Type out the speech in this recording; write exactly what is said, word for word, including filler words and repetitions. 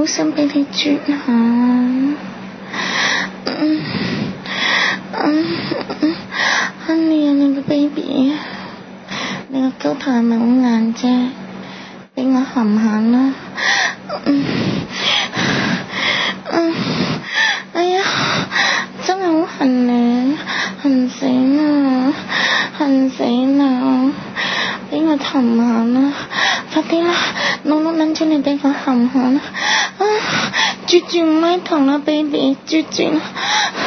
好想俾你啜下。嗯嗯嗯 Honey 啊，你個 baby， 你個腳頭係咪好硬啫？俾我含下啦。嗯嗯，哎呀，真係好痕咧，痕死啦，痕死啦！俾我含下啦，快啲啦，攞攞撚出嚟俾我含下啦。啊，啜住唔咪痛啦 ，baby， 啜住啦。